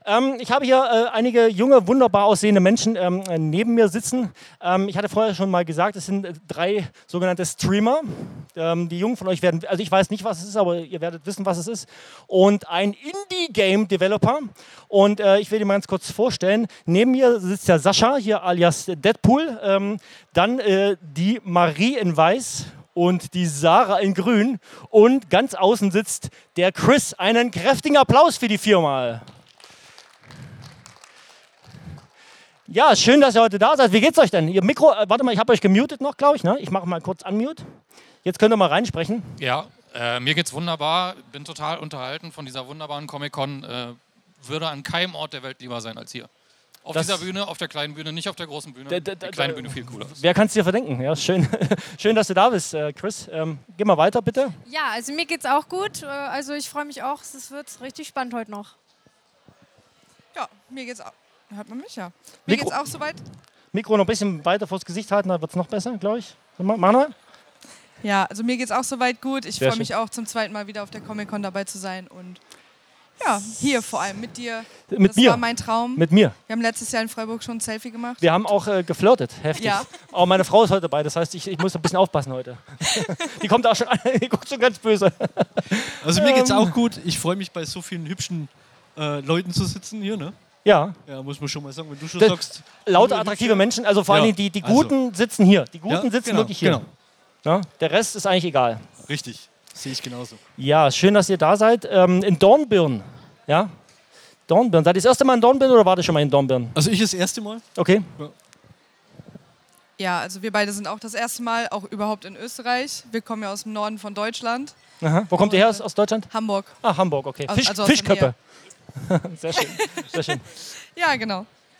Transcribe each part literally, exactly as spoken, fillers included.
Ähm, ich habe hier äh, einige junge, wunderbar aussehende Menschen ähm, neben mir sitzen. Ähm, ich hatte vorher schon mal gesagt, es sind äh, drei sogenannte Streamer. Ähm, die Jungen von euch werden, also ich weiß nicht, was es ist, aber ihr werdet wissen, was es ist. Und ein Indie-Game-Developer. Und äh, ich will dir mal ganz kurz vorstellen. Neben mir sitzt der Sascha, hier alias Deadpool. Ähm, dann äh, die Marie in Weiß. Und die Sarah in Grün. Und ganz außen sitzt der Chris. Einen kräftigen Applaus für die Firma. Ja, schön, dass ihr heute da seid. Wie geht's euch denn? Ihr Mikro, äh, warte mal, ich habe euch gemutet noch, glaube ich. Ne? Ich mache mal kurz unmute. Jetzt könnt ihr mal reinsprechen. Ja, äh, mir geht's wunderbar. Bin total unterhalten von dieser wunderbaren Comic-Con. Äh, würde an keinem Ort der Welt lieber sein als hier. Auf das dieser Bühne, auf der kleinen Bühne, nicht auf der großen Bühne. Die kleine Bühne viel cooler ist. Wer kann es dir verdenken? Ja, schön. Schön, dass du da bist, äh, Chris. Ähm, geh mal weiter, bitte. Ja, also mir geht's auch gut. Äh, Also ich freue mich auch. Es wird richtig spannend heute noch. Ja, mir geht's auch. Hört man mich ja? Mir Mikro, geht's auch soweit. Mikro noch ein bisschen weiter vors Gesicht halten, dann wird es noch besser, glaube ich. Manuel? Ja, also mir geht's auch soweit gut. Ich Sehr freue mich schön. auch zum zweiten Mal wieder auf der Comic-Con dabei zu sein und ja, hier vor allem mit dir. Mit das mir. war mein Traum. Mit mir. Wir haben letztes Jahr in Freiburg schon ein Selfie gemacht. Wir haben auch äh, geflirtet, heftig. Ja. Auch meine Frau ist heute dabei, das heißt, ich, ich muss ein bisschen aufpassen heute. Die kommt auch schon an, die guckt schon ganz böse. Also mir geht's auch gut. Ich freue mich, bei so vielen hübschen äh, Leuten zu sitzen hier, ne? Ja. Ja, muss man schon mal sagen, wenn du schon Das, sagst. lauter, attraktive Menschen, also vor Ja, allem die, die also. Guten sitzen hier. Die Guten Ja, sitzen genau, wirklich hier. genau. Ja, der Rest ist eigentlich egal. Richtig, sehe ich genauso. Ja, schön, dass ihr da seid. Ähm, in Dornbirn. Ja? Dornbirn. Seid ihr das erste Mal in Dornbirn oder wart ihr schon mal in Dornbirn? Also ich das erste Mal. Okay. Ja, also wir beide sind auch das erste Mal auch überhaupt in Österreich. Wir kommen ja aus dem Norden von Deutschland. Aha. Wo kommt ihr her aus, aus Deutschland? Hamburg. Ah, Hamburg, okay. Aus- Fisch, also aus der Fischköppe. Sehr schön. Sehr schön. Ja, genau.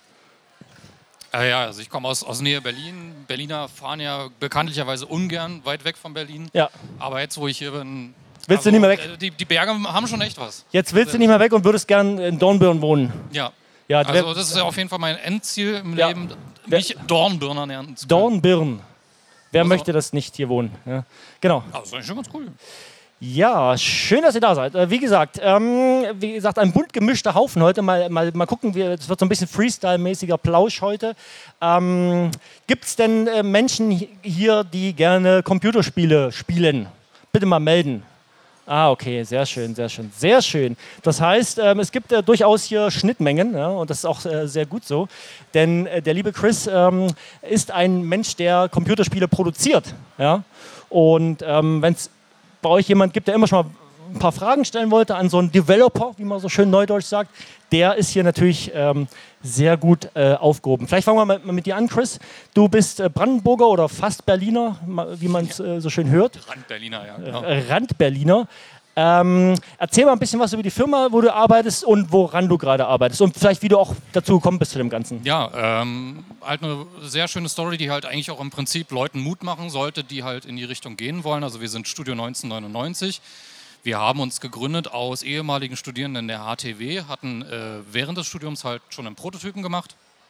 Äh, ja, also ich komme aus, aus Nähe Berlin. Berliner fahren ja bekanntlicherweise ungern weit weg von Berlin. Ja. Aber jetzt, wo ich hier bin... Willst du nicht mehr weg? äh, Die, die Berge haben schon echt was. Jetzt willst du nicht mehr weg und würdest gern in Dornbirn wohnen. Ja. Ja, Also das ist ja auf jeden Fall mein Endziel im Ja. Leben, Wer- mich Dornbirner nennen zu können. Dornbirn. Wer Also- möchte das nicht hier wohnen? Ja. Genau. Ah, das ist eigentlich schon ganz cool. Ja, schön, dass ihr da seid. Äh, wie gesagt, ähm, wie gesagt, ein bunt gemischter Haufen heute. Mal, mal, mal gucken, es wird so ein bisschen Freestyle-mäßiger Plausch heute. Ähm, Gibt es denn äh, Menschen hi- hier, die gerne Computerspiele spielen? Bitte mal melden. Ah, okay, sehr schön, sehr schön, sehr schön. Das heißt, ähm, es gibt äh, durchaus hier Schnittmengen, ja, und das ist auch äh, sehr gut so. Denn äh, der liebe Chris ähm, ist ein Mensch, der Computerspiele produziert. Ja? Und ähm, wenn es bei euch jemand gibt, der immer schon mal ein paar Fragen stellen wollte an so einen Developer, wie man so schön neudeutsch sagt, der ist hier natürlich ähm, sehr gut äh, aufgehoben. Vielleicht fangen wir mal mit dir an, Chris. Du bist äh, Brandenburger oder fast Berliner, ma- wie man es äh, so schön hört. Rand-Berliner, ja. Genau. Äh, Rand-Berliner. Ähm, erzähl mal ein bisschen was über die Firma, wo du arbeitest und woran du gerade arbeitest und vielleicht wie du auch dazu gekommen bist zu dem Ganzen. Ja, ähm, halt eine sehr schöne Story, die halt eigentlich auch im Prinzip Leuten Mut machen sollte, die halt in die Richtung gehen wollen. Also wir sind Studio neunzehnhundertneunundneunzig. Wir haben uns gegründet aus ehemaligen Studierenden der H T W, hatten äh, während des Studiums halt schon einen Prototypen gemacht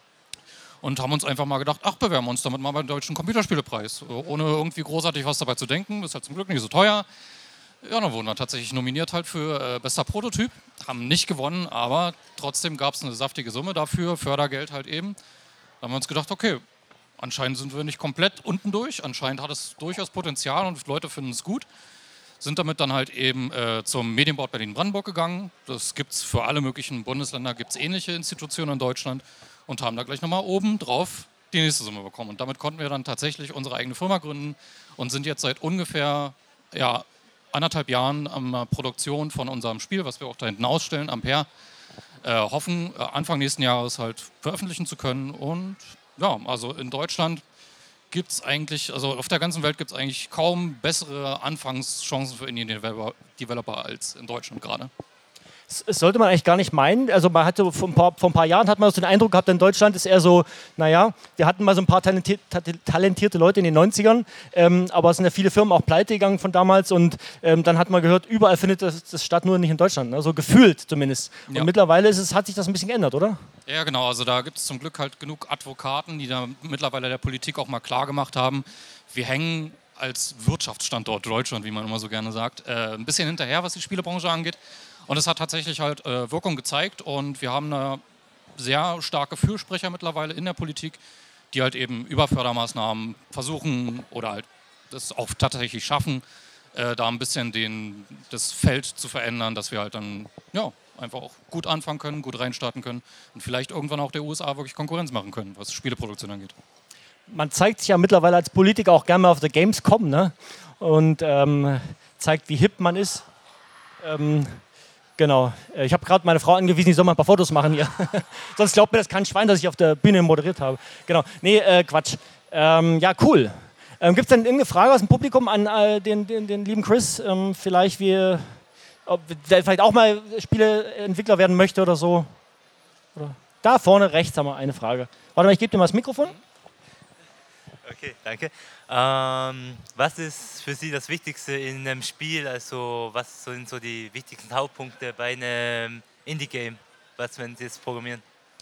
und haben uns einfach mal gedacht, ach, bewerben wir uns damit mal beim Deutschen Computerspielepreis. Ohne irgendwie großartig was dabei zu denken, ist halt zum Glück nicht so teuer. Ja, dann wurden wir tatsächlich nominiert halt für äh, bester Prototyp, haben nicht gewonnen, aber trotzdem gab es eine saftige Summe dafür, Fördergeld halt eben. Da haben wir uns gedacht, okay, anscheinend sind wir nicht komplett unten durch, anscheinend hat es durchaus Potenzial und Leute finden es gut. Sind damit dann halt eben äh, zum Medienboard Berlin-Brandenburg gegangen. Das gibt es für alle möglichen Bundesländer, gibt es ähnliche Institutionen in Deutschland und haben da gleich nochmal oben drauf die nächste Summe bekommen. Und damit konnten wir dann tatsächlich unsere eigene Firma gründen und sind jetzt seit ungefähr ja, anderthalb Jahren an der Produktion von unserem Spiel, was wir auch da hinten ausstellen, Ampere, äh, hoffen, äh, Anfang nächsten Jahres halt veröffentlichen zu können. Und ja, also in Deutschland gibt es eigentlich, also auf der ganzen Welt gibt es eigentlich kaum bessere Anfangschancen für Indie-Developer als in Deutschland gerade. Das das sollte man eigentlich gar nicht meinen. Also man hatte vor ein paar, vor ein paar Jahren hat man so den Eindruck gehabt, in Deutschland ist eher so, naja, wir hatten mal so ein paar talentierte, talentierte Leute in den neunzigern, ähm, aber es sind ja viele Firmen auch pleite gegangen von damals und ähm, dann hat man gehört, überall findet das, das statt, nur nicht in Deutschland, ne? So gefühlt zumindest. Und Ja. mittlerweile ist es, hat sich das ein bisschen geändert, oder? Ja, genau. Also da gibt es zum Glück halt genug Advokaten, die da mittlerweile der Politik auch mal klar gemacht haben, wir hängen als Wirtschaftsstandort Deutschland, wie man immer so gerne sagt, äh, ein bisschen hinterher, was die Spielebranche angeht. Und es hat tatsächlich halt äh, Wirkung gezeigt und wir haben eine sehr starke Fürsprecher mittlerweile in der Politik, die halt eben über Fördermaßnahmen versuchen oder halt das auch tatsächlich schaffen, äh, da ein bisschen den, das Feld zu verändern, dass wir halt dann ja, einfach auch gut anfangen können, gut reinstarten können und vielleicht irgendwann auch der U S A wirklich Konkurrenz machen können, was Spieleproduktion angeht. Man zeigt sich ja mittlerweile als Politiker auch gerne mal auf der Gamescom, ne? Und ähm, zeigt, wie hip man ist. Ähm, genau. Ich habe gerade meine Frau angewiesen, ich soll mal ein paar Fotos machen hier. Sonst glaubt mir das kein Schwein, dass ich auf der Bühne moderiert habe. Genau. Nee, äh, Quatsch. Ähm, ja, cool. Ähm, Gibt es denn irgendeine Frage aus dem Publikum an äh, den, den, den lieben Chris? Ähm, vielleicht, wie, ob der vielleicht auch mal Spieleentwickler werden möchte oder so? Oder? Da vorne rechts haben wir eine Frage. Warte mal, ich gebe dir mal das Mikrofon. Okay, danke. Ähm, was ist für Sie das Wichtigste in einem Spiel? Also was sind so die wichtigsten Hauptpunkte bei einem Indie-Game, was wenn Sie es programmieren?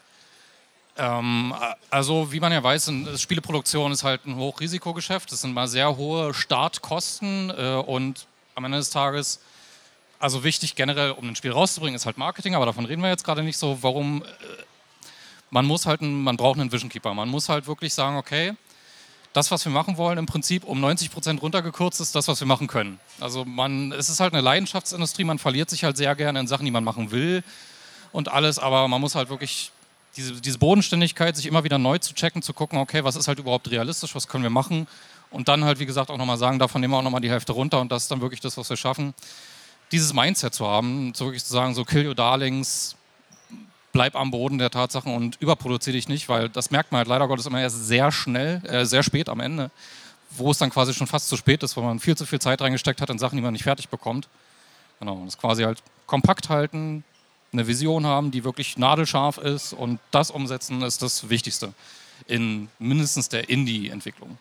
Ähm, also wie man ja weiß, eine Spieleproduktion ist halt ein Hochrisikogeschäft. Das sind mal sehr hohe Startkosten äh, und am Ende des Tages, also wichtig generell, um ein Spiel rauszubringen, ist halt Marketing, aber davon reden wir jetzt gerade nicht so. Warum? Äh, man muss halt, ein, man braucht einen Vision Keeper. Man muss halt wirklich sagen, okay, das, was wir machen wollen, im Prinzip um neunzig Prozent runtergekürzt ist das, was wir machen können. Also man, es ist halt eine Leidenschaftsindustrie, man verliert sich halt sehr gerne in Sachen, die man machen will und alles, aber man muss halt wirklich diese, diese Bodenständigkeit, sich immer wieder neu zu checken, zu gucken, okay, was ist halt überhaupt realistisch, was können wir machen und dann halt, wie gesagt, auch nochmal sagen, davon nehmen wir auch nochmal die Hälfte runter und das ist dann wirklich das, was wir schaffen. Dieses Mindset zu haben, so wirklich zu sagen, so kill your darlings, bleib am Boden der Tatsachen und überproduziere dich nicht, weil das merkt man halt leider Gottes immer erst sehr schnell, äh, sehr spät am Ende, wo es dann quasi schon fast zu spät ist, weil man viel zu viel Zeit reingesteckt hat in Sachen, die man nicht fertig bekommt. Genau, das quasi halt kompakt halten, eine Vision haben, die wirklich nadelscharf ist und das umsetzen ist das Wichtigste in mindestens der Indie-Entwicklung.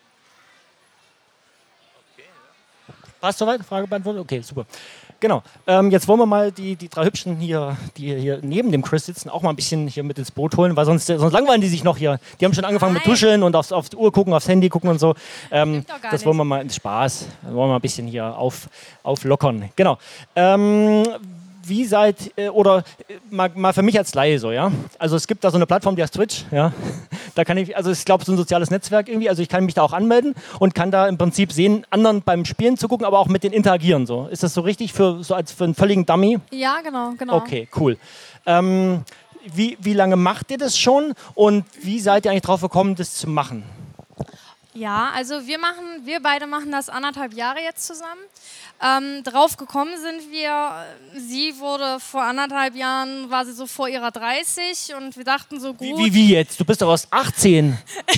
Passt soweit? Frage beantwortet? Okay, super. Genau. Ähm, jetzt wollen wir mal die, die drei Hübschen hier, die hier neben dem Chris sitzen, auch mal ein bisschen hier mit ins Boot holen, weil sonst, sonst langweilen die sich noch hier. Die haben schon angefangen Nein. mit Tuscheln und aufs, auf die Uhr gucken, aufs Handy gucken und so. Ähm, doch gar das wollen wir mal ins Spaß. Das wollen wir mal ein bisschen hier auf, auflockern. Genau. Ähm, wie seid, äh, oder äh, mal, mal für mich als Laie so, ja? Also es gibt da so eine Plattform, die heißt Twitch, ja? Da kann ich, also ich glaube, so ein soziales Netzwerk irgendwie, also ich kann mich da auch anmelden und kann da im Prinzip sehen, anderen beim Spielen zu gucken, aber auch mit denen interagieren, so. Ist das so richtig für, so als für einen völligen Dummy? Ja, genau, genau. Okay, cool. Ähm, wie, wie lange macht ihr das schon und wie seid ihr eigentlich drauf gekommen, das zu machen? Ja, also wir machen, wir beide machen das anderthalb Jahre jetzt zusammen. Ähm, drauf gekommen sind wir, sie wurde vor anderthalb Jahren, war sie so vor ihrer dreißig und wir dachten so gut. Wie, wie, wie jetzt? Du bist doch erst achtzehn.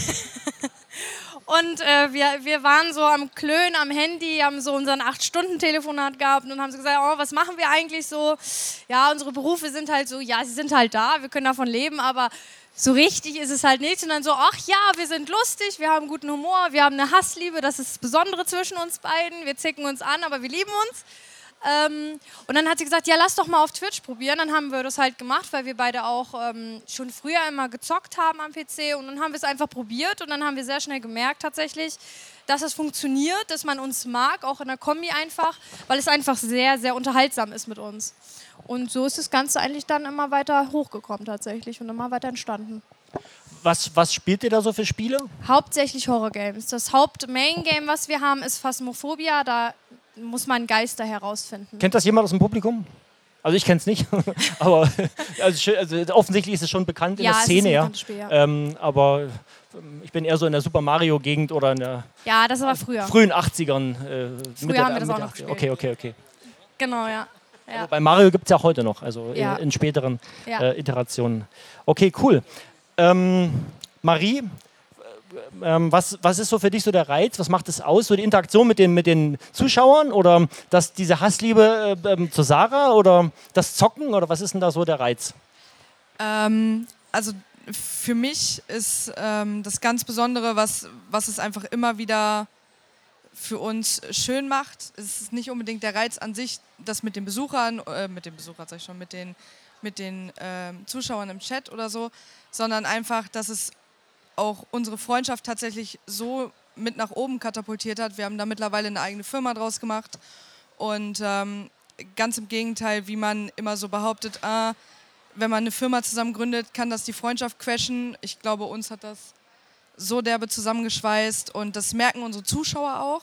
Und äh, wir, wir waren so am Klönen am Handy, haben so unseren acht Stunden Telefonat gehabt und haben so gesagt, oh, was machen wir eigentlich so? Ja, unsere Berufe sind halt so, ja, sie sind halt da, wir können davon leben, aber so richtig ist es halt nicht. Und dann so, ach ja, wir sind lustig, wir haben guten Humor, wir haben eine Hassliebe, das ist das Besondere zwischen uns beiden. Wir zicken uns an, aber wir lieben uns. Ähm, und dann hat sie gesagt, ja, lass doch mal auf Twitch probieren. Dann haben wir das halt gemacht, weil wir beide auch ähm, schon früher immer gezockt haben am P C. Und dann haben wir es einfach probiert und dann haben wir sehr schnell gemerkt tatsächlich, dass es funktioniert, dass man uns mag, auch in der Kombi einfach, weil es einfach sehr, sehr unterhaltsam ist mit uns. Und so ist das Ganze eigentlich dann immer weiter hochgekommen tatsächlich und immer weiter entstanden. Was, was spielt ihr da so für Spiele? Hauptsächlich Horror-Games. Das Haupt-Main-Game, was wir haben, ist Phasmophobia. Da muss man Geister herausfinden. Kennt das jemand aus dem Publikum? Also ich kenne es nicht, aber also, also offensichtlich ist es schon bekannt in Ja, der es ist ein Szene, ja. bekanntes Spiel, ja. Ähm, aber ähm, ich bin eher so in der Super Mario-Gegend oder in der Ja, das war früher. frühen achtzigern. Äh, Mitte, haben wir das Mitte auch noch achtziger. gespielt. Okay, okay, okay. Genau, ja. ja. Also bei Mario gibt es ja auch heute noch, also Ja. in, in späteren Ja. äh, Iterationen. Okay, cool. Ähm, Marie, ähm, was, was ist so für dich so der Reiz? Was macht es aus? So die Interaktion mit den, mit den Zuschauern oder das, diese Hassliebe äh, ähm, zu Sarah oder das Zocken oder was ist denn da so der Reiz? Ähm, also für mich ist ähm, das ganz Besondere, was, was es einfach immer wieder für uns schön macht, es ist nicht unbedingt der Reiz an sich, das mit den Besuchern, äh, mit den Besuchern sag ich schon, mit den, mit den ähm, Zuschauern im Chat oder so, sondern einfach, dass es auch unsere Freundschaft tatsächlich so mit nach oben katapultiert hat. Wir haben da mittlerweile eine eigene Firma draus gemacht und ähm, ganz im Gegenteil, wie man immer so behauptet, ah, wenn man eine Firma zusammen gründet, kann das die Freundschaft crashen. Ich glaube, uns hat das so derbe zusammengeschweißt und das merken unsere Zuschauer auch.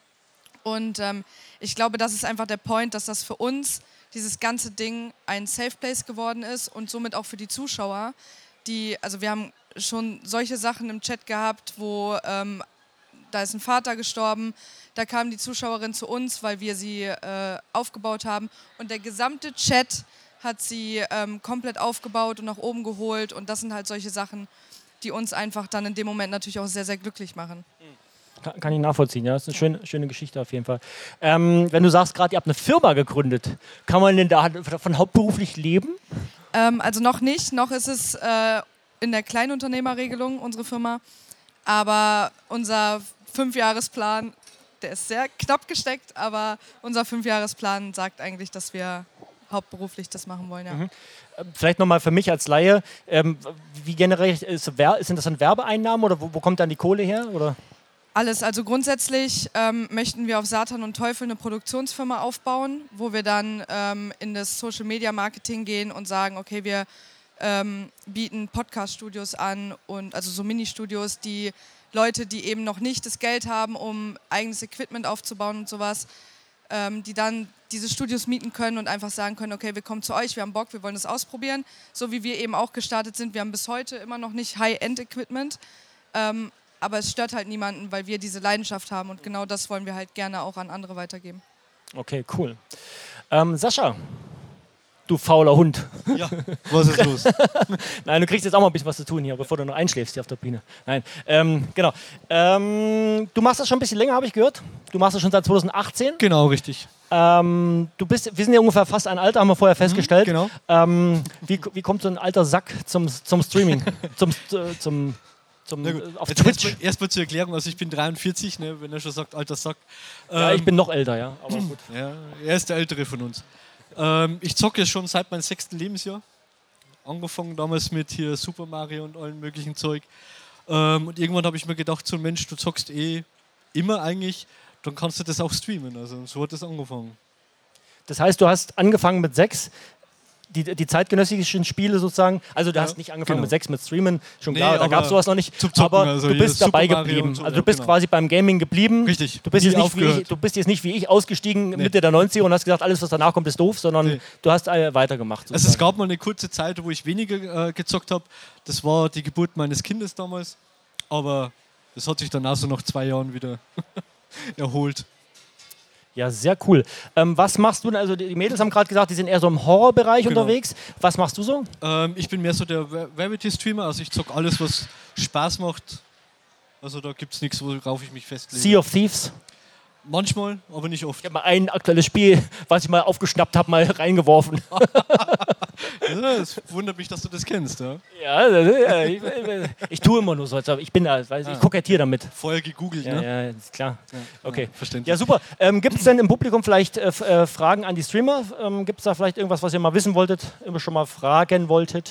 Und ähm, ich glaube, das ist einfach der Point, dass das für uns, dieses ganze Ding, ein Safe Place geworden ist und somit auch für die Zuschauer, die, also wir haben schon solche Sachen im Chat gehabt, wo ähm, da ist ein Vater gestorben, da kam die Zuschauerin zu uns, weil wir sie äh, aufgebaut haben und der gesamte Chat hat sie ähm, komplett aufgebaut und nach oben geholt und das sind halt solche Sachen, die uns einfach dann in dem Moment natürlich auch sehr, sehr glücklich machen. Kann, kann ich nachvollziehen, ja, das ist eine schöne, schöne Geschichte auf jeden Fall. Ähm, wenn du sagst, gerade ihr habt eine Firma gegründet, kann man denn da davon hauptberuflich leben? Ähm, also noch nicht, noch ist es äh, in der Kleinunternehmerregelung, unsere Firma, aber unser Fünfjahresplan, der ist sehr knapp gesteckt, aber unser Fünfjahresplan sagt eigentlich, dass wir hauptberuflich das machen wollen, ja. Mhm. Vielleicht nochmal für mich als Laie, ähm, wie generell ist, sind das dann Werbeeinnahmen oder wo, wo kommt dann die Kohle her? Oder? Alles, also grundsätzlich ähm, möchten wir auf Satan und Teufel eine Produktionsfirma aufbauen, wo wir dann ähm, in das Social Media Marketing gehen und sagen, okay, wir ähm, bieten Podcast-Studios an und also so Mini-Studios, die Leute, die eben noch nicht das Geld haben, um eigenes Equipment aufzubauen und sowas, ähm, die dann diese Studios mieten können und einfach sagen können, okay, wir kommen zu euch, wir haben Bock, wir wollen das ausprobieren. So wie wir eben auch gestartet sind, wir haben bis heute immer noch nicht High-End-Equipment, ähm, aber es stört halt niemanden, weil wir diese Leidenschaft haben und genau das wollen wir halt gerne auch an andere weitergeben. Okay, cool. Ähm, Sascha, du fauler Hund. Ja, was ist los? Nein, du kriegst jetzt auch mal ein bisschen was zu tun hier, bevor du noch einschläfst hier auf der Bühne. Nein, ähm, genau. Ähm, du machst das schon ein bisschen länger, habe ich gehört. Du machst das schon seit zweitausendachtzehn. Genau, richtig. Ähm, du bist, wir sind ja ungefähr fast ein Alter, haben wir vorher festgestellt. Mhm, genau. Ähm, wie, wie kommt so ein alter Sack zum, zum Streaming? zum, äh, zum, zum, Na gut. äh, auf Jetzt Twitch? Erstmal erst mal zur Erklärung, also ich bin dreiundvierzig, ne, wenn er schon sagt, alter Sack. Ähm, Ja, ich bin noch älter, ja. Aber gut. Ja, er ist der Ältere von uns. Ähm, ich zocke schon seit meinem sechsten Lebensjahr. Angefangen damals mit hier Super Mario und allen möglichen Zeug. Ähm, und irgendwann habe ich mir gedacht, so Mensch, du zockst eh immer eigentlich, dann kannst du das auch streamen. Also so hat das angefangen. Das heißt, du hast angefangen mit sechs, die, die zeitgenössischen Spiele sozusagen, also du Ja, hast nicht angefangen genau. mit sechs mit Streamen, schon Nee, klar, da gab es aber sowas noch nicht, zum Zocken, aber also du hier bist dabei Super Mario geblieben, und so, also ja, du bist genau. quasi beim Gaming geblieben. Richtig. Du bist, Nie jetzt nicht wie ich, aufgehört. du bist jetzt nicht wie ich ausgestiegen Mitte der neunziger und hast gesagt, alles was danach kommt ist doof, sondern Nee. du hast äh, weitergemacht. Also es gab mal eine kurze Zeit, wo ich weniger äh, gezockt habe. Das war die Geburt meines Kindes damals. Aber das hat sich dann auch so nach zwei Jahren wieder erholt. Ja, sehr cool. Ähm, was machst du denn? Also die Mädels haben gerade gesagt, die sind eher so im Horrorbereich Genau. unterwegs. Was machst du so? Ähm, ich bin mehr so der Rarity-Streamer, also ich zock alles, was Spaß macht. Also da gibt es nichts, worauf ich mich festlege. Sea of Thieves. Manchmal, aber nicht oft. Ich habe mal ein aktuelles Spiel, was ich mal aufgeschnappt habe, mal reingeworfen. Ja, es wundert mich, dass du das kennst. Ja? Ja, äh, ich, ich tue immer nur so. Also ich bin da, weiß, ich kokettiere damit. Vorher gegoogelt, Ja, ne? ja, ist klar. Okay. Ja, verständlich. Ja, super. Ähm, gibt es denn im Publikum vielleicht äh, f- äh, Fragen an die Streamer? Ähm, gibt es da vielleicht irgendwas, was ihr mal wissen wolltet, immer schon mal fragen wolltet?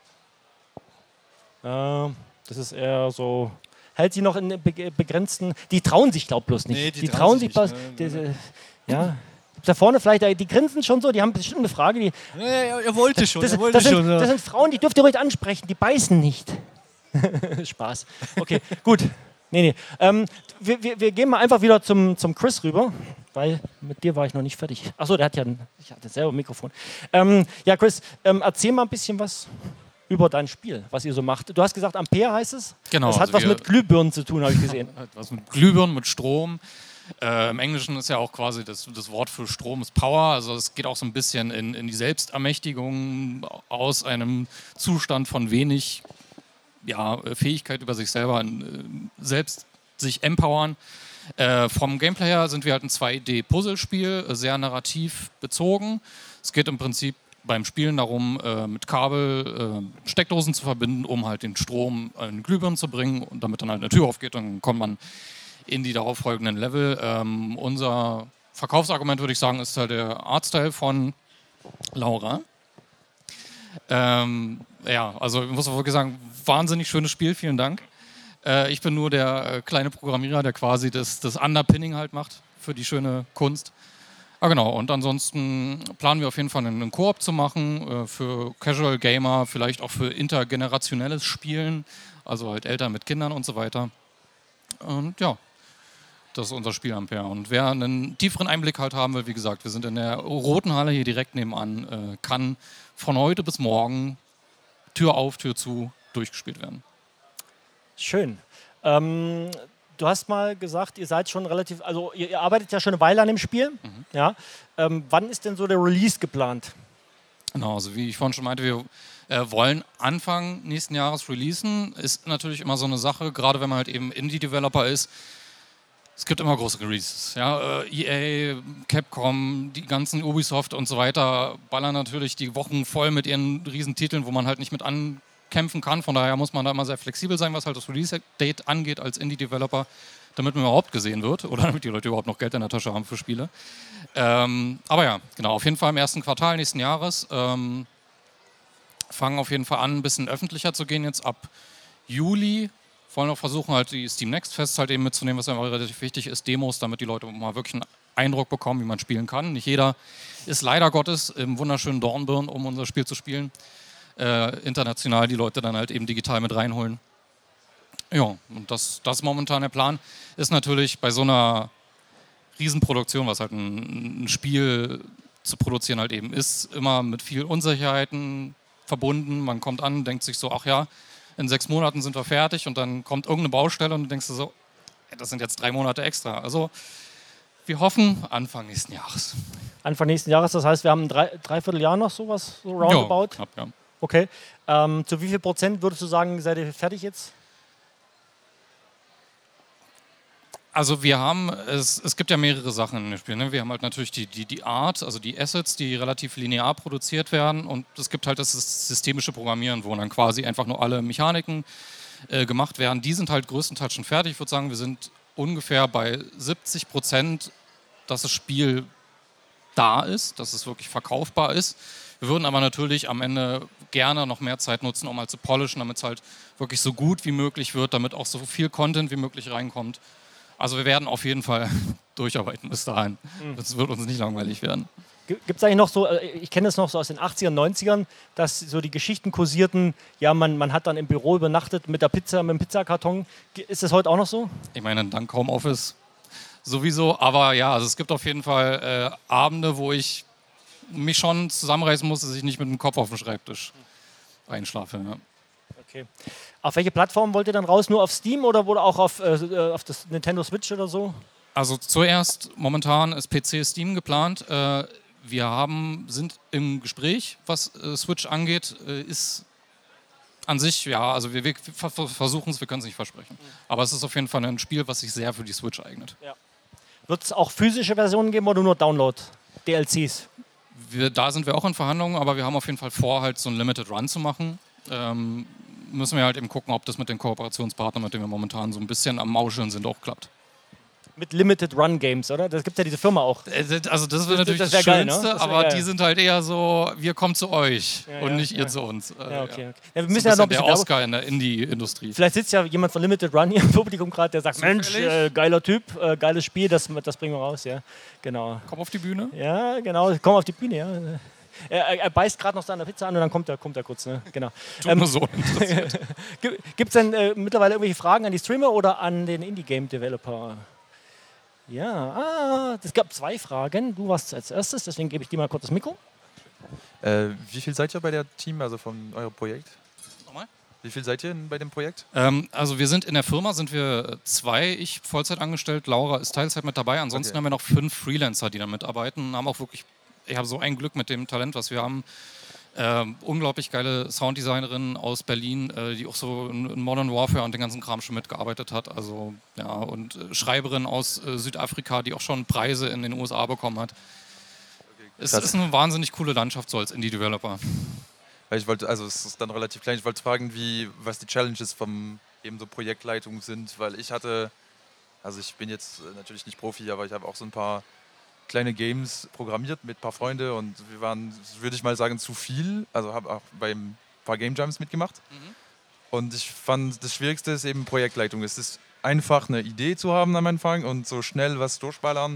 Äh, das ist eher so. Hält sie noch in be- begrenzten. Die trauen sich, glaub bloß nicht. Nee, die die trauen trauen sich sich nicht, bloß. nein, diese- nein. Ja. Da vorne vielleicht, äh, die grinsen schon so, die haben bestimmt eine Frage. Die, Ja, ja, er wollte schon, das, er wollte das, sind, schon. Ja. das sind Frauen, die dürft ihr ruhig ansprechen, die beißen nicht. Spaß. Okay, gut. Nee, nee. Ähm, wir, wir, wir gehen mal einfach wieder zum, zum Chris rüber, weil mit dir war ich noch nicht fertig. Achso, der hat ja ein, ich hatte selber ein Mikrofon. Ähm, ja, Chris, ähm, erzähl mal ein bisschen was über dein Spiel, was ihr so macht. Du hast gesagt, Ampere heißt es? Genau, Das hat also was wir- mit Glühbirnen zu tun, habe ich gesehen. Hat was mit Glühbirnen, mit Strom. Äh, Im Englischen ist ja auch quasi das, das Wort für Strom ist Power. Also es geht auch so ein bisschen in, in die Selbstermächtigung aus einem Zustand von wenig ja, Fähigkeit über sich selber, äh, selbst sich empowern. Äh, vom Gameplay her sind wir halt ein zwei D-Puzzlespiel, äh, sehr narrativ bezogen. Es geht im Prinzip beim Spielen darum, äh, mit Kabel äh, Steckdosen zu verbinden, um halt den Strom in Glühbirnen zu bringen und damit dann halt eine Tür aufgeht, dann kommt man in die darauf folgenden Level. Ähm, unser Verkaufsargument, würde ich sagen, ist halt der Artstyle von Laura. Ähm, ja, also ich muss auch wirklich sagen, wahnsinnig schönes Spiel, vielen Dank. Äh, ich bin nur der äh, kleine Programmierer, der quasi das, das Underpinning halt macht für die schöne Kunst. Ja, genau. Und ansonsten planen wir auf jeden Fall einen Koop zu machen äh, für Casual Gamer, vielleicht auch für intergenerationelles Spielen, also halt Eltern mit Kindern und so weiter. Und ja, das ist unser Spiel Ampere. Und wer einen tieferen Einblick halt haben will, wie gesagt, wir sind in der Roten Halle hier direkt nebenan, äh, kann von heute bis morgen Tür auf, Tür zu durchgespielt werden. Schön. Ähm, du hast mal gesagt, ihr seid schon relativ, also ihr, ihr arbeitet ja schon eine Weile an dem Spiel. Mhm. Ja. Ähm, wann ist denn so der Release geplant? Genau, also wie ich vorhin schon meinte, wir äh, wollen Anfang nächsten Jahres releasen. Ist natürlich immer so eine Sache, gerade wenn man halt eben Indie-Developer ist. Es gibt immer große Releases. Ja? Äh, E A, Capcom, die ganzen Ubisoft und so weiter ballern natürlich die Wochen voll mit ihren Riesentiteln, wo man halt nicht mit ankämpfen kann. Von daher muss man da immer sehr flexibel sein, was halt das Release-Date angeht als Indie-Developer, damit man überhaupt gesehen wird oder damit die Leute überhaupt noch Geld in der Tasche haben für Spiele. Ähm, aber ja, genau, auf jeden Fall im ersten Quartal nächsten Jahres. Ähm, fangen auf jeden Fall an, ein bisschen öffentlicher zu gehen jetzt ab Juli. Wollen auch versuchen, halt die Steam Next Fests halt eben mitzunehmen, was einfach relativ wichtig ist, Demos, damit die Leute mal wirklich einen Eindruck bekommen, wie man spielen kann. Nicht jeder ist leider Gottes im wunderschönen Dornbirn, um unser Spiel zu spielen. Äh, international die Leute dann halt eben digital mit reinholen. Ja, und das, das ist momentan der Plan. Ist natürlich bei so einer Riesenproduktion, was halt ein, ein Spiel zu produzieren halt eben ist, immer mit viel Unsicherheiten verbunden. Man kommt an, denkt sich so, ach ja, in sechs Monaten sind wir fertig und dann kommt irgendeine Baustelle und du denkst dir so, das sind jetzt drei Monate extra. Also wir hoffen Anfang nächsten Jahres. Anfang nächsten Jahres, das heißt, wir haben ein drei, Dreivierteljahr noch sowas, so roundabout? Ja, knapp, ja. Okay. Ähm, zu wie viel Prozent würdest du sagen, seid ihr fertig jetzt? Also wir haben, es, es gibt ja mehrere Sachen in dem Spiel. Ne? Wir haben halt natürlich die, die, die Art, also die Assets, die relativ linear produziert werden, und es gibt halt das systemische Programmieren, wo dann quasi einfach nur alle Mechaniken äh, gemacht werden. Die sind halt größtenteils schon fertig. Ich würde sagen, wir sind ungefähr bei siebzig Prozent, dass das Spiel da ist, dass es wirklich verkaufbar ist. Wir würden aber natürlich am Ende gerne noch mehr Zeit nutzen, um halt zu polischen, damit es halt wirklich so gut wie möglich wird, damit auch so viel Content wie möglich reinkommt. Also wir werden auf jeden Fall durcharbeiten bis dahin. Das wird uns nicht langweilig werden. Gibt es eigentlich noch so, ich kenne das noch so aus den achtzigern, neunzigern, dass so die Geschichten kursierten, ja, man, man hat dann im Büro übernachtet mit der Pizza, mit dem Pizzakarton. Ist das heute auch noch so? Ich meine, dank Homeoffice sowieso, aber ja, also es gibt auf jeden Fall äh, Abende, wo ich mich schon zusammenreißen muss, dass ich nicht mit dem Kopf auf dem Schreibtisch einschlafe. Ja. Okay. Auf welche Plattform wollt ihr dann raus? Nur auf Steam oder wurde auch auf, äh, auf das Nintendo Switch oder so? Also zuerst, momentan ist P C Steam geplant. Äh, wir haben, sind im Gespräch, was äh, Switch angeht. Äh, ist an sich, ja, also wir, wir versuchen es, wir können es nicht versprechen. Aber es ist auf jeden Fall ein Spiel, was sich sehr für die Switch eignet. Ja. Wird es auch physische Versionen geben oder nur Download, D L Cs? Wir, da sind wir auch in Verhandlungen, aber wir haben auf jeden Fall vor, halt so einen Limited Run zu machen. Ähm, müssen wir halt eben gucken, ob das mit den Kooperationspartnern, mit denen wir momentan so ein bisschen am Mauscheln sind, auch klappt. Mit Limited Run Games, oder? Das gibt ja diese Firma auch. Also das wäre natürlich das, das, das geil, Schönste, ne? aber geil. Die sind halt eher so, wir kommen zu euch ja, und ja, nicht ja. ihr zu uns. Ja, okay, ja. okay. Ja, wir so müssen ja noch ein bisschen der Oscar in der Indie-Industrie. Vielleicht sitzt ja jemand von Limited Run hier im Publikum gerade, der sagt, Mensch, äh, geiler Typ, äh, geiles Spiel, das, das bringen wir raus. Ja, genau. Komm auf die Bühne. Ja, genau, komm auf die Bühne, ja. Er, er beißt gerade noch seine Pizza an und dann kommt er, kommt er kurz. Ne? Genau. Tut ähm, mir so interessiert. Gibt es denn äh, mittlerweile irgendwelche Fragen an die Streamer oder an den Indie-Game-Developer? Ja, ah, es gab zwei Fragen. Du warst als erstes, deswegen gebe ich dir mal kurz das Mikro. Äh, wie viel seid ihr bei der Team, also von eurem Projekt? Nochmal? Wie viel seid ihr bei dem Projekt? Ähm, also wir sind in der Firma, sind wir zwei, ich Vollzeit angestellt, Laura ist Teilzeit mit dabei. Ansonsten okay. haben wir noch fünf Freelancer, die da mitarbeiten. Haben auch wirklich, ich habe so ein Glück mit dem Talent, was wir haben. Ähm, unglaublich geile Sounddesignerin aus Berlin, äh, die auch so in, in Modern Warfare und den ganzen Kram schon mitgearbeitet hat. Also ja, und äh, Schreiberin aus äh, Südafrika, die auch schon Preise in den U S A bekommen hat. Okay, es ist eine wahnsinnig coole Landschaft so als Indie-Developer. Ich wollte, also es ist dann relativ klein. Ich wollte fragen, wie, was die Challenges vom eben so Projektleitung sind, weil ich hatte, also ich bin jetzt natürlich nicht Profi, aber ich habe auch so ein paar kleine Games programmiert mit ein paar Freunden und wir waren, würde ich mal sagen, zu viel. Also habe auch bei ein paar Game Jams mitgemacht. Mhm. Und ich fand, das Schwierigste ist eben Projektleitung. Es ist einfach, eine Idee zu haben am Anfang und so schnell was durchballern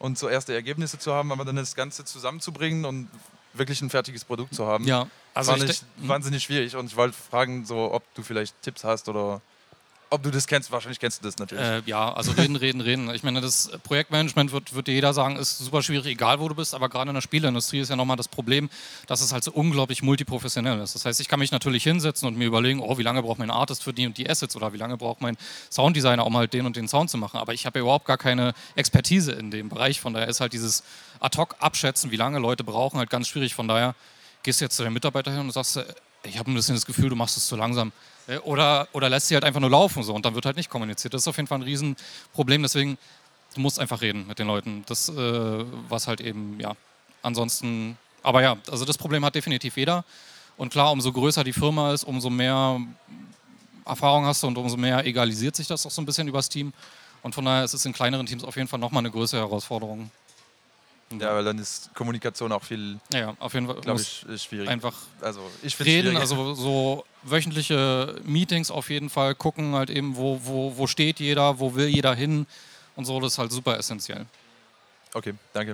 und so erste Ergebnisse zu haben, aber dann das Ganze zusammenzubringen und wirklich ein fertiges Produkt zu haben, Ja, also fand ich ich de- wahnsinnig schwierig. Und ich wollte fragen, so, ob du vielleicht Tipps hast oder ob du das kennst. Wahrscheinlich kennst du das natürlich. Äh, ja, also reden, reden, reden. Ich meine, das Projektmanagement wird, wird dir jeder sagen, ist super schwierig, egal wo du bist, aber gerade in der Spieleindustrie ist ja nochmal das Problem, dass es halt so unglaublich multiprofessionell ist. Das heißt, ich kann mich natürlich hinsetzen und mir überlegen, oh, wie lange braucht mein Artist für die und die Assets oder wie lange braucht mein Sounddesigner, um halt den und den Sound zu machen. Aber ich habe ja überhaupt gar keine Expertise in dem Bereich, von daher ist halt dieses Ad-hoc-Abschätzen, wie lange Leute brauchen, halt ganz schwierig. Von daher gehst du jetzt zu deinem Mitarbeiter hin und sagst, äh, ich habe ein bisschen das Gefühl, du machst es zu langsam. Äh, Oder, oder lässt sie halt einfach nur laufen so und dann wird halt nicht kommuniziert. Das ist auf jeden Fall ein Riesenproblem. Deswegen, du musst einfach reden mit den Leuten. Das, äh, was halt eben, ja, ansonsten. Aber ja, also das Problem hat definitiv jeder. Und klar, umso größer die Firma ist, umso mehr Erfahrung hast du und umso mehr egalisiert sich das auch so ein bisschen übers Team. Und von daher ist es in kleineren Teams auf jeden Fall nochmal eine größere Herausforderung. Ja, weil dann ist Kommunikation auch viel, Ja, ja, auf jeden Fall. glaube muss ich, schwierig. einfach Also ich find's reden, schwierig. also so wöchentliche Meetings auf jeden Fall, gucken halt eben, wo, wo, wo steht jeder, wo will jeder hin und so, das ist halt super essentiell. Okay, danke.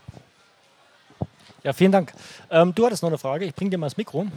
Ja, vielen Dank. Ähm, du hattest noch eine Frage. Ich bringe dir mal das Mikro.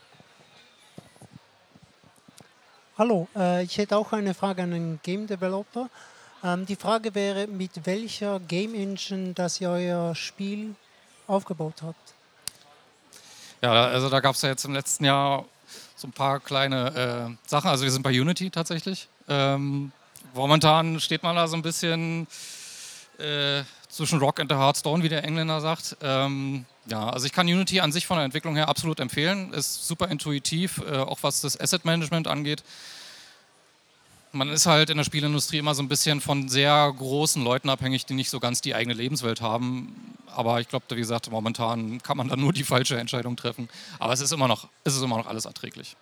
Hallo, äh, ich hätte auch eine Frage an den Game Developer. Ähm, die Frage wäre, mit welcher Game Engine, dass ihr euer Spiel aufgebaut habt? Ja, also da gab es ja jetzt im letzten Jahr so ein paar kleine äh, Sachen. Also wir sind bei Unity tatsächlich. Ähm, momentan steht man da so ein bisschen äh, zwischen Rock and the Hard Stone, wie der Engländer sagt. Ähm, ja, also ich kann Unity an sich von der Entwicklung her absolut empfehlen. Ist super intuitiv, äh, auch was das Asset Management angeht. Man ist halt in der Spielindustrie immer so ein bisschen von sehr großen Leuten abhängig, die nicht so ganz die eigene Lebenswelt haben. Aber ich glaube, wie gesagt, momentan kann man da nur die falsche Entscheidung treffen. Aber es ist immer noch, es ist immer noch alles erträglich.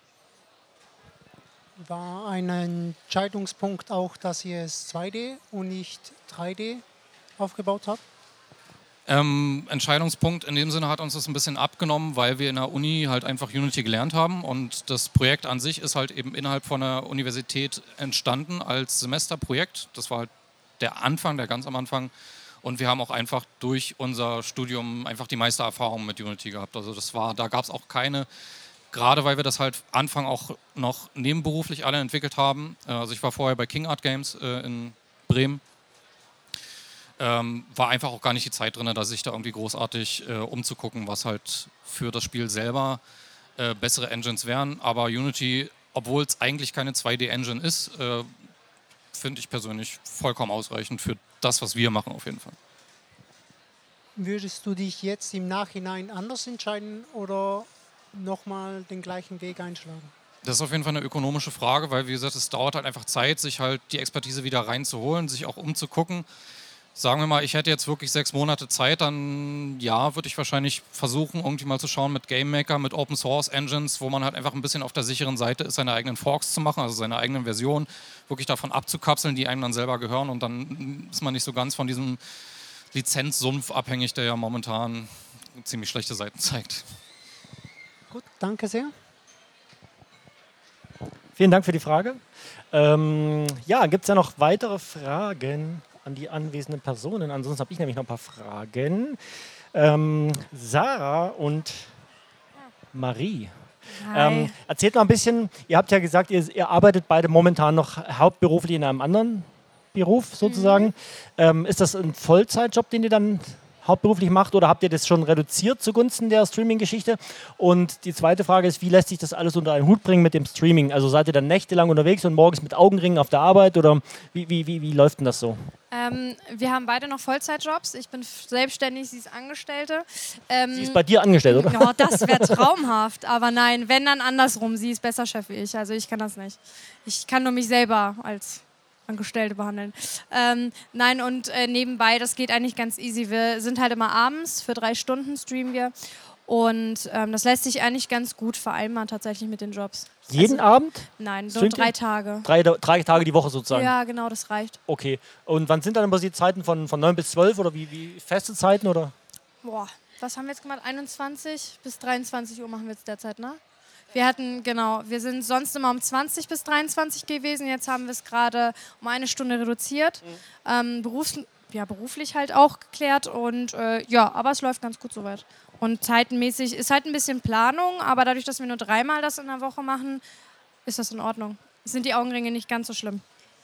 War ein Entscheidungspunkt auch, dass ihr es zwei D und nicht drei D aufgebaut habt? Ähm, Entscheidungspunkt in dem Sinne hat uns das ein bisschen abgenommen, weil wir in der Uni halt einfach Unity gelernt haben und das Projekt an sich ist halt eben innerhalb von der Universität entstanden als Semesterprojekt. Das war halt der Anfang, der ganz am Anfang und wir haben auch einfach durch unser Studium einfach die meiste Erfahrung mit Unity gehabt. Also das war, da gab es auch keine, gerade weil wir das halt Anfang auch noch nebenberuflich alle entwickelt haben. Also ich war vorher bei King Art Games äh, in Bremen. Ähm, war einfach auch gar nicht die Zeit drin, da sich da irgendwie großartig äh, umzugucken, was halt für das Spiel selber äh, bessere Engines wären. Aber Unity, obwohl es eigentlich keine zwei D-Engine ist, äh, finde ich persönlich vollkommen ausreichend für das, was wir machen auf jeden Fall. Würdest du dich jetzt im Nachhinein anders entscheiden oder nochmal den gleichen Weg einschlagen? Das ist auf jeden Fall eine ökonomische Frage, weil wie gesagt, es dauert halt einfach Zeit, sich halt die Expertise wieder reinzuholen, sich auch umzugucken. Sagen wir mal, ich hätte jetzt wirklich sechs Monate Zeit, dann ja, würde ich wahrscheinlich versuchen, irgendwie mal zu schauen mit Game Maker, mit Open Source Engines, wo man halt einfach ein bisschen auf der sicheren Seite ist, seine eigenen Forks zu machen, also seine eigenen Versionen, wirklich davon abzukapseln, die einem dann selber gehören und dann ist man nicht so ganz von diesem Lizenzsumpf abhängig, der ja momentan ziemlich schlechte Seiten zeigt. Gut, danke sehr. Vielen Dank für die Frage. Ähm, ja, gibt es ja noch weitere Fragen an die anwesenden Personen? Ansonsten habe ich nämlich noch ein paar Fragen. Ähm, Sarah und Marie. Ähm, erzählt mal ein bisschen, ihr habt ja gesagt, ihr, ihr arbeitet beide momentan noch hauptberuflich in einem anderen Beruf sozusagen. Mhm. Ähm, ist das ein Vollzeitjob, den ihr dann hauptberuflich macht oder habt ihr das schon reduziert zugunsten der Streaming-Geschichte? Und die zweite Frage ist, wie lässt sich das alles unter einen Hut bringen mit dem Streaming? Also seid ihr dann nächtelang unterwegs und morgens mit Augenringen auf der Arbeit oder wie, wie, wie, wie läuft denn das so? Ähm, wir haben beide noch Vollzeitjobs. Ich bin selbstständig, sie ist Angestellte. Ähm, Sie ist bei dir angestellt, oder? Ja, das wäre traumhaft. Aber nein, wenn dann andersrum. Sie ist besser Chef wie ich. Also ich kann das nicht. Ich kann nur mich selber als Angestellte behandeln. Ähm, nein, und äh, nebenbei, das geht eigentlich ganz easy. Wir sind halt immer abends, für drei Stunden streamen wir. Und ähm, das lässt sich eigentlich ganz gut vereinbaren tatsächlich mit den Jobs. Jeden also, Abend? Nein, nur Streamt drei ihr? Tage. Drei, drei Tage die Woche sozusagen? Ja, genau, das reicht. Okay. Und wann sind dann immer die Zeiten von, von neun bis zwölf oder wie, wie feste Zeiten? Oder? Boah, was haben wir jetzt gemacht? einundzwanzig bis dreiundzwanzig Uhr machen wir jetzt derzeit, ne? Wir hatten, genau, wir sind sonst immer um zwanzig bis dreiundzwanzig gewesen. Jetzt haben wir es gerade um eine Stunde reduziert. Mhm. Ähm, Berufs ja, beruflich halt auch geklärt und äh, ja, aber es läuft ganz gut soweit. Und zeitenmäßig ist halt ein bisschen Planung, aber dadurch, dass wir nur dreimal das in der Woche machen, ist das in Ordnung. Sind die Augenringe nicht ganz so schlimm.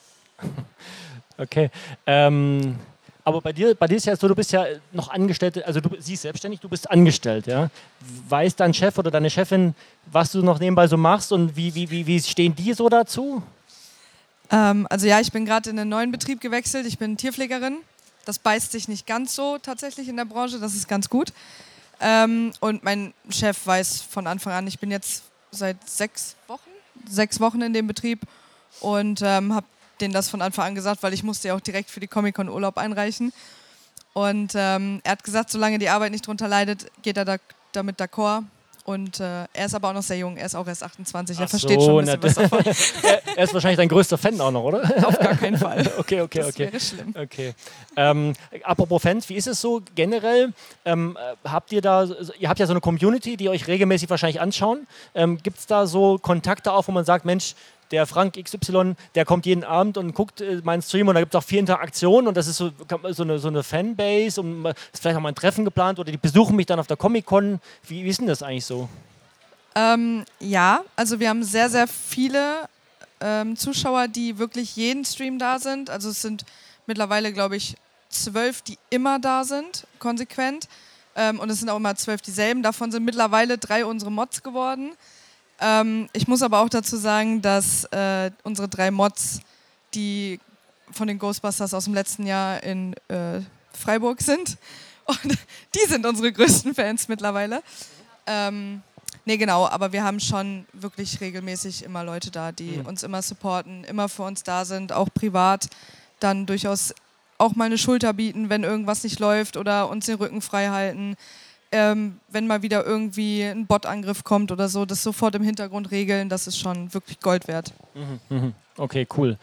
Okay. Ähm, aber bei dir, bei dir ist ja so, du bist ja noch Angestellte, also du siehst selbstständig, du bist angestellt, ja? Weiß dein Chef oder deine Chefin, was du noch nebenbei so machst und wie, wie, wie, wie stehen die so dazu? Ähm, also ja, ich bin gerade in einen neuen Betrieb gewechselt. Ich bin Tierpflegerin. Das beißt sich nicht ganz so tatsächlich in der Branche. Das ist ganz gut. Ähm, und mein Chef weiß von Anfang an, ich bin jetzt seit sechs Wochen, sechs Wochen in dem Betrieb und ähm, habe denen das von Anfang an gesagt, weil ich musste ja auch direkt für die Comic-Con Urlaub einreichen. Und ähm, er hat gesagt, solange die Arbeit nicht drunter leidet, geht er da, damit d'accord. Und äh, er ist aber auch noch sehr jung, er ist auch erst achtundzwanzig, er Ach versteht so, schon ein bisschen was davon. er, er ist wahrscheinlich dein größter Fan auch noch, oder? Auf gar keinen Fall. Okay, okay, Das okay. wäre schlimm. Okay. Ähm, apropos Fans, wie ist es so generell? Ähm, habt ihr da, ihr habt ja so eine Community, die euch regelmäßig wahrscheinlich anschauen. Ähm, Gibt es da so Kontakte auf, wo man sagt, Mensch, der Frank X Y, der kommt jeden Abend und guckt äh, meinen Stream und da gibt es auch viel Interaktion und das ist so, so, eine, so eine Fanbase und ist vielleicht auch mal ein Treffen geplant oder die besuchen mich dann auf der Comic-Con. Wie, wie ist denn das eigentlich so? Ähm, ja, also wir haben sehr, sehr viele ähm, Zuschauer, die wirklich jeden Stream da sind. Also es sind mittlerweile, glaube ich, zwölf, die immer da sind, konsequent. Ähm, und es sind auch immer zwölf dieselben. Davon sind mittlerweile drei unsere Mods geworden. Ähm, ich muss aber auch dazu sagen, dass äh, unsere drei Mods, die von den Ghostbusters aus dem letzten Jahr in äh, Freiburg sind, und die sind unsere größten Fans mittlerweile. Ähm, nee, genau, aber wir haben schon wirklich regelmäßig immer Leute da, die mhm. uns immer supporten, immer für uns da sind, auch privat dann durchaus auch mal eine Schulter bieten, wenn irgendwas nicht läuft oder uns den Rücken frei halten. Ähm, wenn mal wieder irgendwie ein Bot-Angriff kommt oder so, das sofort im Hintergrund regeln, das ist schon wirklich Gold wert. Mhm. Okay, cool.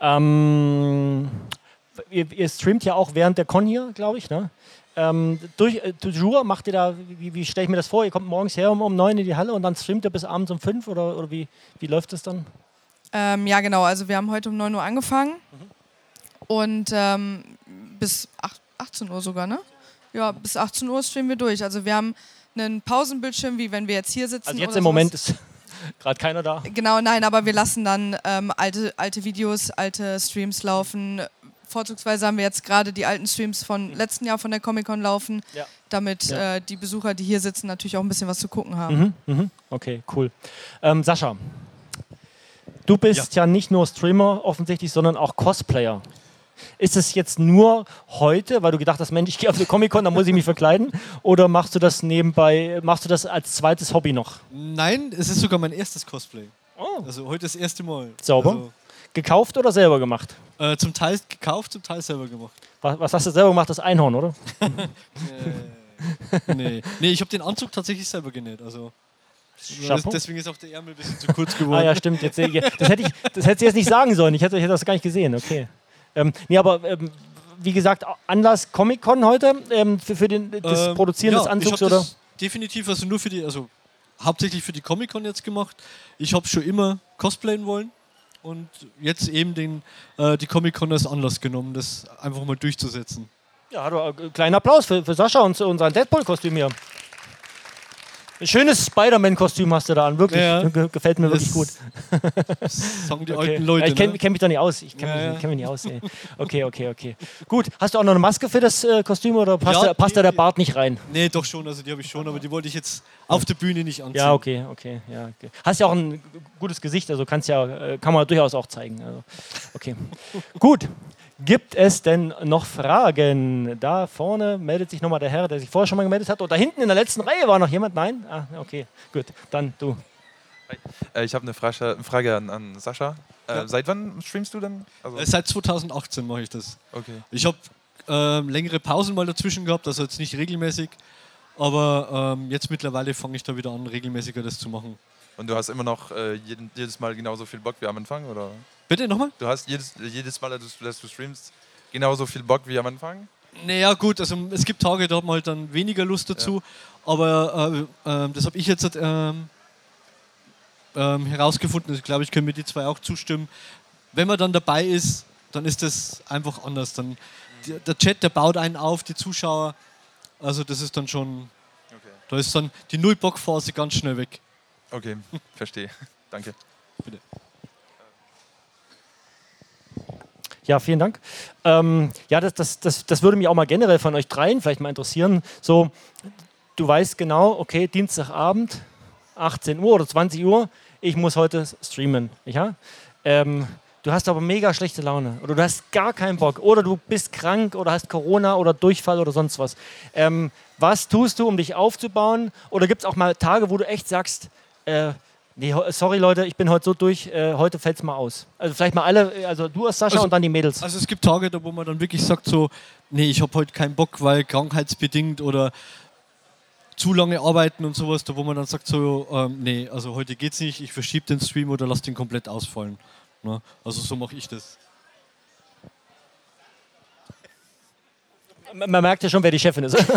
Ähm, ihr, ihr streamt ja auch während der Con hier, glaube ich, ne? Ähm, durch äh, toujours macht ihr da, wie, wie stelle ich mir das vor? Ihr kommt morgens her um, um neun in die Halle und dann streamt ihr bis abends um fünf oder, oder wie, wie läuft das dann? Ähm, ja, genau. Also wir haben heute um neun Uhr angefangen mhm. und ähm, bis acht, achtzehn Uhr sogar, ne? Ja, bis achtzehn Uhr streamen wir durch. Also wir haben einen Pausenbildschirm, wie wenn wir jetzt hier sitzen. Also jetzt oder im sowas. Moment ist gerade keiner da. Genau, nein, aber wir lassen dann ähm, alte, alte Videos, alte Streams laufen. Vorzugsweise haben wir jetzt gerade die alten Streams von letzten Jahr von der Comic-Con laufen, ja. damit ja. äh, die Besucher, die hier sitzen, natürlich auch ein bisschen was zu gucken haben. Mhm, mhm. Okay, cool. Ähm, Sascha, du bist ja. ja nicht nur Streamer offensichtlich, sondern auch Cosplayer. Ist es jetzt nur heute, weil du gedacht hast, Mensch, ich gehe auf eine Comic-Con, da muss ich mich verkleiden? Oder machst du das nebenbei, machst du das als zweites Hobby noch? Nein, es ist sogar mein erstes Cosplay. Oh. Also heute das erste Mal. Sauber. Also, gekauft oder selber gemacht? Äh, zum Teil gekauft, zum Teil selber gemacht. Was, was hast du selber gemacht? Das Einhorn, oder? äh, nee. nee, ich habe den Anzug tatsächlich selber genäht. Also das, deswegen ist auch der Ärmel ein bisschen zu kurz geworden. Ah ja, stimmt. Jetzt, das hätte ich, das hätte ich jetzt nicht sagen sollen. Ich hätte, ich hätte das gar nicht gesehen. Okay. Ähm, nee, aber ähm, wie gesagt, Anlass Comic-Con heute ähm, für, für den, das ähm, Produzieren ja, des Anzugs, ich oder? Das definitiv, also nur für die, also hauptsächlich für die Comic-Con jetzt gemacht. Ich habe schon immer cosplayen wollen und jetzt eben den, äh, die Comic-Con als Anlass genommen, das einfach mal durchzusetzen. Ja, du, äh, kleinen Applaus für, für Sascha und, und sein Deadpool-Kostüm hier. Ein schönes Spider-Man-Kostüm hast du da an, wirklich. Ja, Ge gefällt mir wirklich gut. Das sagen die okay. alten Leute. Ja, ich kenne ne? kenn mich doch nicht aus. Ich kenne ja, mich, ja. kenn mich nicht aus. Ey. Okay, okay, okay. Gut, hast du auch noch eine Maske für das äh, Kostüm oder passt, Ja, da, passt die, da der Bart nicht rein? Nee, doch schon, also die habe ich schon, aber die wollte ich jetzt auf der Bühne nicht anziehen. Ja, okay, okay. Ja, okay. Hast ja auch ein gutes Gesicht, also kannst ja, äh, kann man durchaus auch zeigen. Also, okay. Gut. Gibt es denn noch Fragen? Da vorne meldet sich nochmal der Herr, der sich vorher schon mal gemeldet hat. Und da hinten in der letzten Reihe war noch jemand? Nein? Ah, okay, gut. Dann du. Äh, ich habe eine Frage, Frage an, an Sascha. Äh, Ja. Seit wann streamst du denn? Also Äh, Seit zweitausendachtzehn mache ich das. okay. Ich habe äh, längere Pausen mal dazwischen gehabt, also jetzt nicht regelmäßig. Aber ähm, jetzt mittlerweile fange ich da wieder an, regelmäßiger das zu machen. Und du hast immer noch äh, jeden, jedes Mal genauso viel Bock wie am Anfang, oder? Bitte nochmal? Du hast jedes, jedes Mal, dass du, dass du streamst, genauso viel Bock wie am Anfang? Naja gut, also es gibt Tage, da hat man halt dann weniger Lust dazu. Ja. Aber äh, äh, das habe ich jetzt ähm, ähm, herausgefunden. Also, ich glaube, ich kann mir die zwei auch zustimmen. Wenn man dann dabei ist, dann ist das einfach anders. Dann die, der Chat, der baut einen auf, die Zuschauer. Also das ist dann schon, Okay, da ist dann die Null-Bock-Phase ganz schnell weg. okay. verstehe. Danke. Bitte. Ja, vielen Dank. Ähm, ja, das, das, das, das würde mich auch mal generell von euch dreien vielleicht mal interessieren. So, du weißt genau, okay, Dienstagabend, achtzehn Uhr oder zwanzig Uhr, ich muss heute streamen. Ja? Ähm, du hast aber mega schlechte Laune oder du hast gar keinen Bock oder du bist krank oder hast Corona oder Durchfall oder sonst was. Ähm, was tust du, um dich aufzubauen? Oder gibt es auch mal Tage, wo du echt sagst, äh, nee, sorry Leute, ich bin heute so durch, äh, heute fällt es mal aus. Also vielleicht mal alle, also du als Sascha Also- und dann die Mädels. Also es gibt Tage, da wo man dann wirklich sagt so, nee, ich habe heute keinen Bock, weil krankheitsbedingt oder zu lange arbeiten und sowas, da wo man dann sagt so, ähm, nee, also heute geht's nicht, ich verschiebe den Stream oder lass den komplett ausfallen. Ne? Also so mache ich das. Man merkt ja schon, wer die Chefin ist.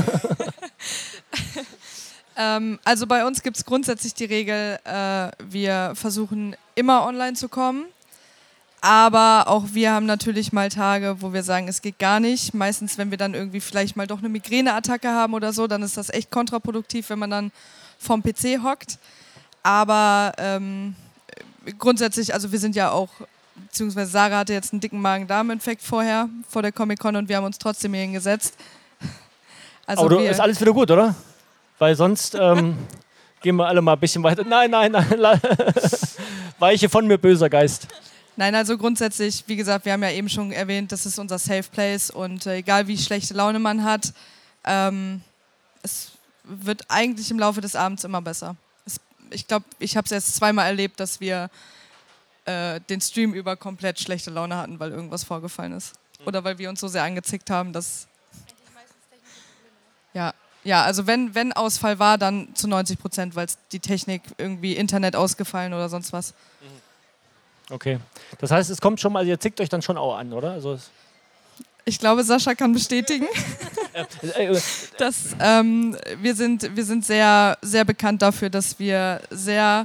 Ähm, also bei uns gibt es grundsätzlich die Regel, äh, wir versuchen immer online zu kommen. Aber auch wir haben natürlich mal Tage, wo wir sagen, es geht gar nicht. Meistens, wenn wir dann irgendwie vielleicht mal doch eine Migräneattacke haben oder so, dann ist das echt kontraproduktiv, wenn man dann vorm P C hockt. Aber ähm, grundsätzlich, also wir sind ja auch, beziehungsweise Sarah hatte jetzt einen dicken Magen-Darm-Infekt vorher, vor der Comic-Con und wir haben uns trotzdem hier hingesetzt. Also Aber du, wir, ist alles wieder gut, oder? Weil sonst ähm, gehen wir alle mal ein bisschen weiter. Nein, nein, nein. Weiche von mir, böser Geist. Nein, also grundsätzlich, wie gesagt, wir haben ja eben schon erwähnt, das ist unser Safe Place und äh, egal wie schlechte Laune man hat, ähm, es wird eigentlich im Laufe des Abends immer besser. Es, ich glaube, ich habe es jetzt zweimal erlebt, dass wir äh, den Stream über komplett schlechte Laune hatten, weil irgendwas vorgefallen ist. Oder weil wir uns so sehr angezickt haben, dass... Ja, ja, also wenn, wenn Ausfall war, dann zu neunzig Prozent, weil die Technik irgendwie Internet ausgefallen oder sonst was. Okay. Das heißt, es kommt schon mal, ihr zickt euch dann schon auch an, oder? Also es- Ich glaube, Sascha kann bestätigen, äh, äh, dass ähm, wir sind, wir sind sehr, sehr bekannt dafür, dass wir sehr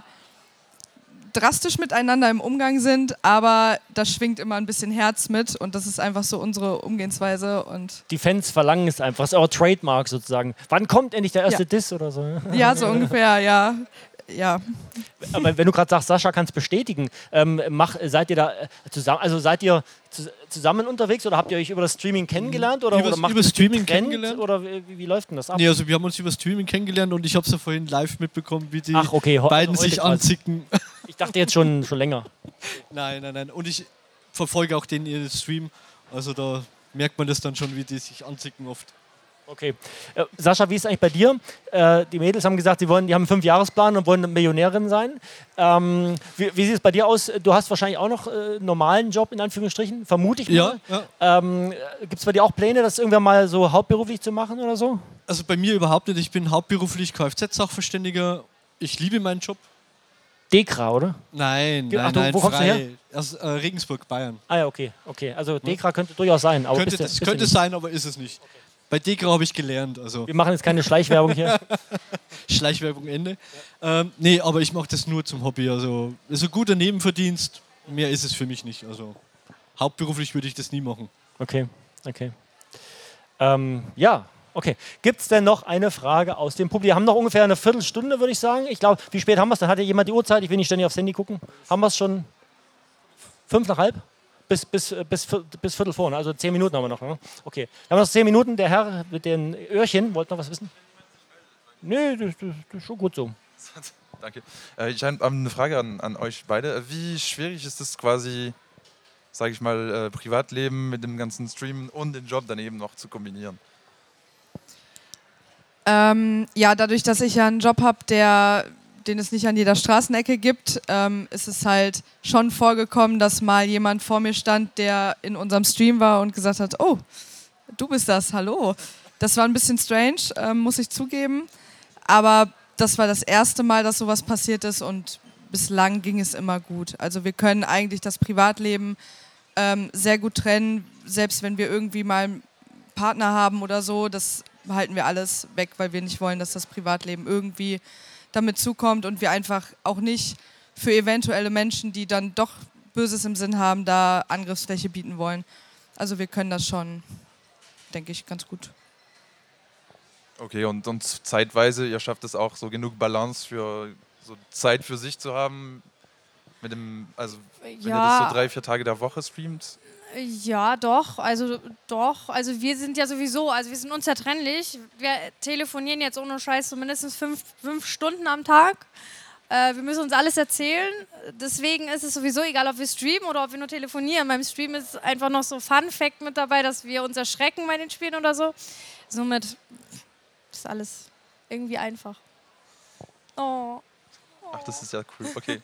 drastisch miteinander im Umgang sind, aber da schwingt immer ein bisschen Herz mit und das ist einfach so unsere Umgehensweise und die Fans verlangen es einfach. Das ist euer Trademark sozusagen. Wann kommt endlich der erste Ja. Diss oder so? ja, so ungefähr, ja. Ja, Aber wenn du gerade sagst, Sascha kann es bestätigen, ähm, mach, seid ihr da äh, zusammen, also seid ihr zu, zusammen unterwegs oder habt ihr euch über das Streaming kennengelernt oder, Übers- oder macht über ihr es Streaming getrennt kennengelernt. oder wie, wie läuft denn das ab? Nee, also wir haben uns über Streaming kennengelernt und ich habe es ja vorhin live mitbekommen, wie die Ach, okay, ho- beiden also heute sich quasi. anzicken. Ich dachte jetzt schon, schon länger. Nein, nein, nein. Und ich verfolge auch den ihren Stream. Also da merkt man das dann schon, wie die sich anzicken oft. Okay. Äh, Sascha, wie ist es eigentlich bei dir? Äh, die Mädels haben gesagt, sie wollen, die haben einen Fünfjahresplan und wollen eine Millionärin sein. Ähm, wie, wie sieht es bei dir aus? Du hast wahrscheinlich auch noch äh, einen normalen Job, in Anführungsstrichen, vermute ich mal. Ja, ja. Ähm, Gibt es bei dir auch Pläne, das irgendwann mal so hauptberuflich zu machen oder so? Also bei mir überhaupt nicht. Ich bin hauptberuflich Kfz-Sachverständiger. Ich liebe meinen Job. Dekra, oder? Nein, Ach, nein, du, nein, wo kommst du frei. her? Aus äh, Regensburg, Bayern. Ah ja, okay. okay. Also Dekra könnte durchaus sein. Aber Könnte, bist du- das bist du könnte nicht. sein, aber ist es nicht. Bei Dekra habe ich gelernt. Also Wir machen jetzt keine Schleichwerbung hier. Schleichwerbung Ende. Ähm, nee, aber ich mache das nur zum Hobby. Also ist ein guter Nebenverdienst. Mehr ist es für mich nicht. Also hauptberuflich würde ich das nie machen. Okay, okay. Ähm, ja, okay. Gibt es denn noch eine Frage aus dem Publikum? Wir haben noch ungefähr eine Viertelstunde, würde ich sagen. Ich glaube, wie spät haben wir es? Dann hat ja jemand die Uhrzeit. Ich will nicht ständig aufs Handy gucken. Haben wir es schon fünf nach halb? Bis, bis, bis, bis Viertel vor, ne? Also zehn Minuten haben wir noch. Ne? Okay. Wir haben noch zehn Minuten. Der Herr mit den Öhrchen wollte noch was wissen? Nö, das, das, das ist schon gut so. Danke. Äh, ich habe eine Frage an, an euch beide. Wie schwierig ist es quasi, sage ich mal, äh, Privatleben mit dem ganzen Streamen und den Job daneben noch zu kombinieren? Ähm, ja, dadurch, dass ich ja einen Job habe, der, den es nicht an jeder Straßenecke gibt, ähm, ist es halt schon vorgekommen, dass mal jemand vor mir stand, der in unserem Stream war und gesagt hat, oh, du bist das, hallo. Das war ein bisschen strange, ähm, muss ich zugeben. Aber das war das erste Mal, dass sowas passiert ist und bislang ging es immer gut. Also wir können eigentlich das Privatleben ähm, sehr gut trennen, selbst wenn wir irgendwie mal einen Partner haben oder so, das halten wir alles weg, weil wir nicht wollen, dass das Privatleben irgendwie damit zukommt und wir einfach auch nicht für eventuelle Menschen, die dann doch Böses im Sinn haben, da Angriffsfläche bieten wollen. Also wir können das schon denke ich, ganz gut. Okay, und, und zeitweise, ihr schafft es auch, so genug Balance für so Zeit für sich zu haben, mit dem, also wenn Ja. ihr das so drei, vier Tage der Woche streamt? Ja, doch, also doch. Also wir sind ja sowieso, also wir sind unzertrennlich. Wir telefonieren jetzt ohne Scheiß so mindestens fünf, fünf Stunden am Tag. Äh, wir müssen uns alles erzählen. Deswegen ist es sowieso egal, ob wir streamen oder ob wir nur telefonieren. Beim Stream ist einfach noch so Fun-Fact mit dabei, dass wir uns erschrecken bei den Spielen oder so. Somit ist alles irgendwie einfach. Oh, Ach, das ist ja cool, okay.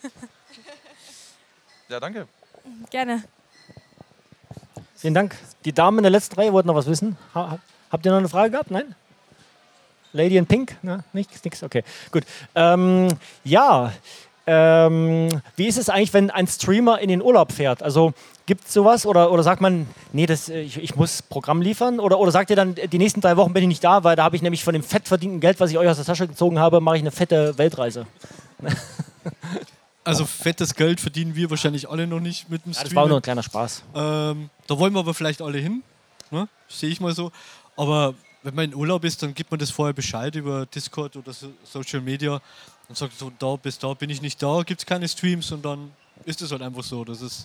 Ja, danke. gerne. Vielen Dank. Die Damen in der letzten Reihe wollten noch was wissen. Ha, habt ihr noch eine Frage gehabt? Nein? Lady in Pink? Na, nichts, nichts. Okay, gut. Ähm, ja, ähm, wie ist es eigentlich, wenn ein Streamer in den Urlaub fährt? Also gibt es sowas oder, oder sagt man, nee, das, ich, ich muss Programm liefern? Oder, oder sagt ihr dann, die nächsten drei Wochen bin ich nicht da, weil da habe ich nämlich von dem fett verdienten Geld, was ich euch aus der Tasche gezogen habe, mache ich eine fette Weltreise? Also fettes Geld verdienen wir wahrscheinlich alle noch nicht mit dem Ja, Stream. das war auch nur ein kleiner Spaß. Ähm, da wollen wir aber vielleicht alle hin, ne? Sehe ich mal so. Aber wenn man in Urlaub ist, dann gibt man das vorher Bescheid über Discord oder so Social Media und sagt so, da bis da bin ich nicht da, gibt es keine Streams und dann ist es halt einfach so. Das ist,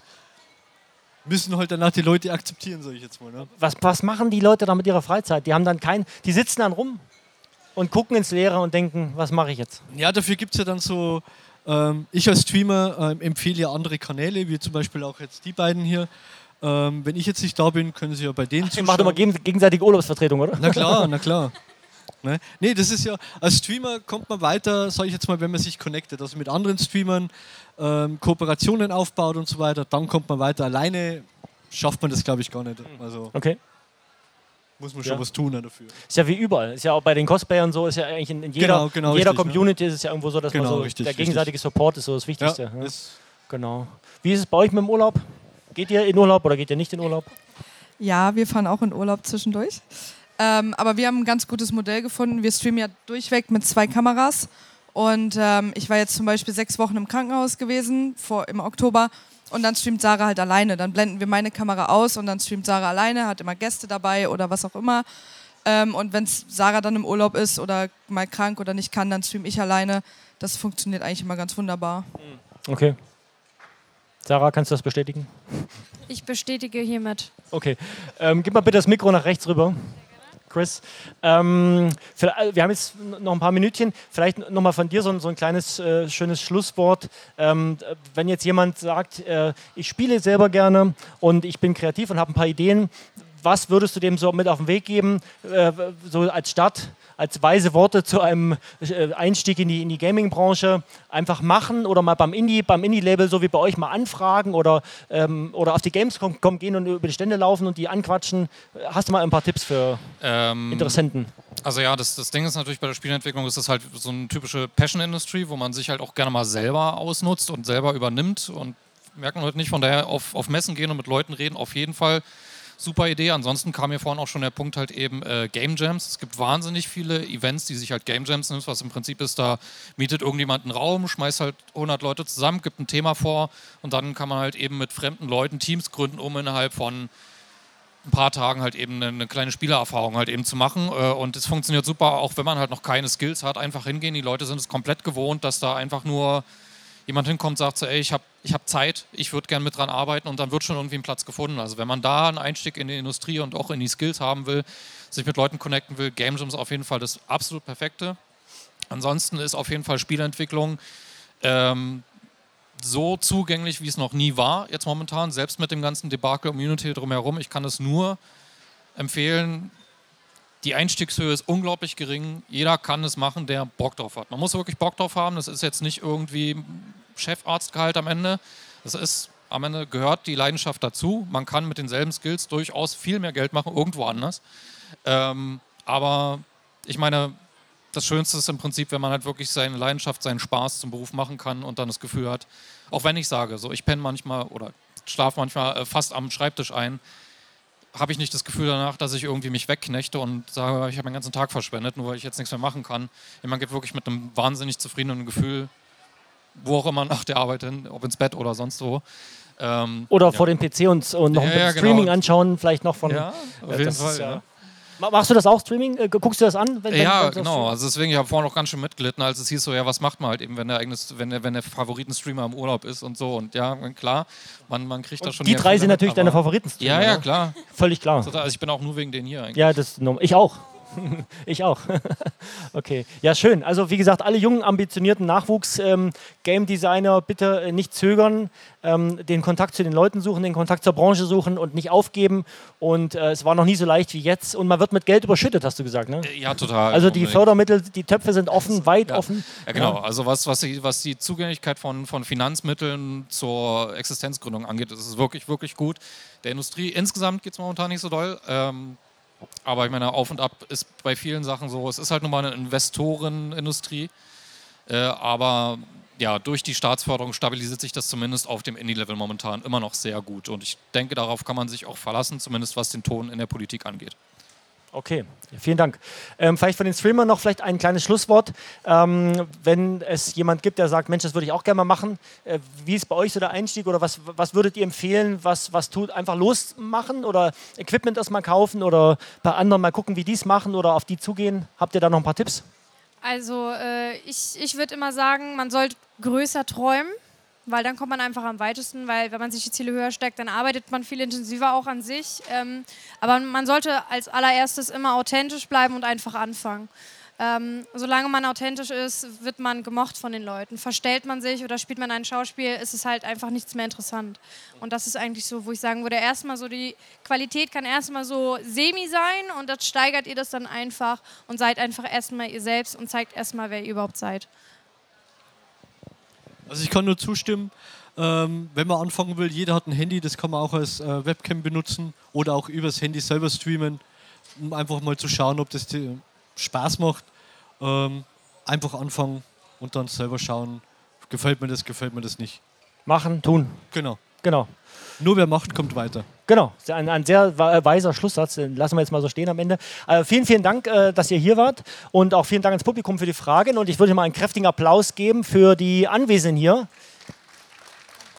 müssen halt danach die Leute akzeptieren, sage ich jetzt mal. Ne? Was, was machen die Leute da mit ihrer Freizeit? Die haben dann kein, die sitzen dann rum und gucken ins Leere und denken, was mache ich jetzt? Ja, dafür gibt es ja dann so, ähm, ich als Streamer ähm, empfehle ja andere Kanäle, wie zum Beispiel auch jetzt die beiden hier. Ähm, wenn ich jetzt nicht da bin, können Sie ja bei denen Ach, ihr macht immer gegen, gegenseitige Urlaubsvertretung, oder? Na klar, na klar. Ne? Nee, das ist ja, als Streamer kommt man weiter, sage ich jetzt mal, wenn man sich connectet, also mit anderen Streamern ähm, Kooperationen aufbaut und so weiter, dann kommt man weiter. Alleine schafft man das, glaube ich, gar nicht. Also Okay. muss man schon Ja. was tun dafür. Ist ja wie überall. Ist ja auch bei den Cosplayern so, ist ja eigentlich in, in jeder, Genau, genau, in jeder richtig, Community ist es ja irgendwo so, dass Genau, man so, richtig, der richtig. gegenseitige Support ist so das Wichtigste. Ja, Ja. ist- Genau. Wie ist es bei euch mit dem Urlaub? Geht ihr in Urlaub oder geht ihr nicht in Urlaub? Ja, wir fahren auch in Urlaub zwischendurch. Ähm, aber wir haben ein ganz gutes Modell gefunden. Wir streamen ja durchweg mit zwei Kameras. Und ähm, ich war jetzt zum Beispiel sechs Wochen im Krankenhaus gewesen, vor, im Oktober. Und dann streamt Sarah halt alleine. Dann blenden wir meine Kamera aus und dann streamt Sarah alleine, hat immer Gäste dabei oder was auch immer. Ähm, und wenn Sarah dann im Urlaub ist oder mal krank oder nicht kann, dann streame ich alleine. Das funktioniert eigentlich immer ganz wunderbar. Okay. Sarah, kannst du das bestätigen? Ich bestätige hiermit. Okay. Ähm, gib mal bitte das Mikro nach rechts rüber. Chris. Ähm, für, wir haben jetzt noch ein paar Minütchen. Vielleicht nochmal von dir so ein, so ein kleines, äh, schönes Schlusswort. Ähm, wenn jetzt jemand sagt, äh, ich spiele selber gerne und ich bin kreativ und habe ein paar Ideen, was würdest du dem so mit auf den Weg geben, äh, so als Start, als weise Worte zu einem äh, Einstieg in die, in die Gaming-Branche? Einfach machen oder mal beim Indie, beim Indie-Label so wie bei euch mal anfragen oder, ähm, oder auf die Gamescom gehen und über die Stände laufen und die anquatschen. Hast du mal ein paar Tipps für Ähm, Interessenten? Also ja, das, das Ding ist natürlich bei der Spielentwicklung, ist das halt so eine typische Passion-Industry, wo man sich halt auch gerne mal selber ausnutzt und selber übernimmt und merkt man heute nicht. Von daher auf, auf Messen gehen und mit Leuten reden, auf jeden Fall super Idee. Ansonsten kam mir vorhin auch schon der Punkt halt eben äh, Game Jams. Es gibt wahnsinnig viele Events, die sich halt Game Jams nimmt, was im Prinzip ist, da mietet irgendjemand einen Raum, schmeißt halt hundert Leute zusammen, gibt ein Thema vor und dann kann man halt eben mit fremden Leuten Teams gründen, um innerhalb von ein paar Tagen halt eben eine, eine kleine Spielererfahrung halt eben zu machen. Äh, und es funktioniert super, auch wenn man halt noch keine Skills hat, einfach hingehen. Die Leute sind es komplett gewohnt, dass da einfach nur jemand hinkommt, sagt so, ey, ich habe ich hab Zeit, ich würde gerne mit dran arbeiten und dann wird schon irgendwie ein Platz gefunden. Also wenn man da einen Einstieg in die Industrie und auch in die Skills haben will, sich mit Leuten connecten will, Game Jam ist auf jeden Fall das absolut Perfekte. Ansonsten ist auf jeden Fall Spielentwicklung ähm, so zugänglich, wie es noch nie war, jetzt momentan, selbst mit dem ganzen Debakel Community drumherum. Ich kann es nur empfehlen. Die Einstiegshöhe ist unglaublich gering. Jeder kann es machen, der Bock drauf hat. Man muss wirklich Bock drauf haben. Das ist jetzt nicht irgendwie Chefarztgehalt am Ende. Das ist, am Ende gehört die Leidenschaft dazu. Man kann mit denselben Skills durchaus viel mehr Geld machen, irgendwo anders. Ähm, aber ich meine, das Schönste ist im Prinzip, wenn man halt wirklich seine Leidenschaft, seinen Spaß zum Beruf machen kann und dann das Gefühl hat, auch wenn ich sage, so ich penne manchmal oder schlafe manchmal äh, fast am Schreibtisch ein, habe ich nicht das Gefühl danach, dass ich irgendwie mich wegknechte und sage, ich habe meinen ganzen Tag verschwendet, nur weil ich jetzt nichts mehr machen kann. Man geht wirklich mit einem wahnsinnig zufriedenen Gefühl, wo auch immer nach der Arbeit hin, ob ins Bett oder sonst wo. Ähm, Oder ja. vor dem P C und, und noch Ja, ein ja, Streaming genau. anschauen, vielleicht noch von... Ja, auf äh, jeden das Fall. ist ja- Ja. Machst du das auch, Streaming? Äh, guckst du das an? Wenn, ja, wenn, wenn genau. Also deswegen, ich habe vorhin auch ganz schön mitgelitten, als es hieß so, ja, was macht man halt eben, wenn der eigenes, wenn der, wenn der Favoritenstreamer im Urlaub ist und so. Und ja, klar, man, man kriegt da schon... Die drei sind natürlich deine Favoritenstreamer. Ja, ja, ne? klar. Völlig klar. Also ich bin auch nur wegen denen hier eigentlich. Ja, das, ich auch. Ich auch. Okay, ja schön. Also wie gesagt, alle jungen, ambitionierten Nachwuchs-Game-Designer ähm, bitte äh, nicht zögern, ähm, den Kontakt zu den Leuten suchen, den Kontakt zur Branche suchen und nicht aufgeben. Und äh, es war noch nie so leicht wie jetzt. Und man wird mit Geld überschüttet, hast du gesagt, ne? Ja, total. Also die unbedingt. Fördermittel, die Töpfe sind offen, weit ja. offen. Ja, genau. Also was, was, die, was die Zugänglichkeit von, von Finanzmitteln zur Existenzgründung angeht, ist es wirklich, wirklich gut. Der Industrie insgesamt geht es momentan nicht so doll. Ähm, Aber ich meine, auf und ab ist bei vielen Sachen so. Es ist halt nun mal eine Investorenindustrie. Äh, aber ja, durch die Staatsförderung stabilisiert sich das zumindest auf dem Indie-Level momentan immer noch sehr gut. Und ich denke, darauf kann man sich auch verlassen, zumindest was den Ton in der Politik angeht. Okay, ja, vielen Dank. Ähm, vielleicht von den Streamern noch vielleicht ein kleines Schlusswort. Ähm, wenn es jemand gibt, der sagt, Mensch, das würde ich auch gerne mal machen. Äh, wie ist bei euch so der Einstieg oder was, was würdet ihr empfehlen? Was, was tut? Einfach losmachen oder Equipment erstmal kaufen oder bei anderen mal gucken, wie die es machen oder auf die zugehen? Habt ihr da noch ein paar Tipps? Also äh, ich, ich würde immer sagen, man sollte größer träumen, weil dann kommt man einfach am weitesten, weil wenn man sich die Ziele höher steckt, dann arbeitet man viel intensiver auch an sich. Ähm, aber man sollte als allererstes immer authentisch bleiben und einfach anfangen. Ähm, solange man authentisch ist, wird man gemocht von den Leuten. Verstellt man sich oder spielt man ein Schauspiel, ist es halt einfach nichts mehr interessant. Und das ist eigentlich so, wo ich sagen würde, erstmal so die Qualität kann erstmal so semi sein und das steigert ihr das dann einfach und seid einfach erstmal ihr selbst und zeigt erstmal, wer ihr überhaupt seid. Also ich kann nur zustimmen, ähm, wenn man anfangen will, jeder hat ein Handy, das kann man auch als äh, Webcam benutzen oder auch übers Handy selber streamen, um einfach mal zu schauen, ob das dir Spaß macht. Ähm, einfach anfangen und dann selber schauen, gefällt mir das, gefällt mir das nicht. Machen, tun. Genau. Genau. Nur wer macht, kommt weiter. Genau, ein, ein sehr weiser Schlusssatz, den lassen wir jetzt mal so stehen am Ende. Äh, vielen, vielen Dank, äh, dass ihr hier wart und auch vielen Dank ans Publikum für die Fragen und ich würde mal einen kräftigen Applaus geben für die Anwesenden hier.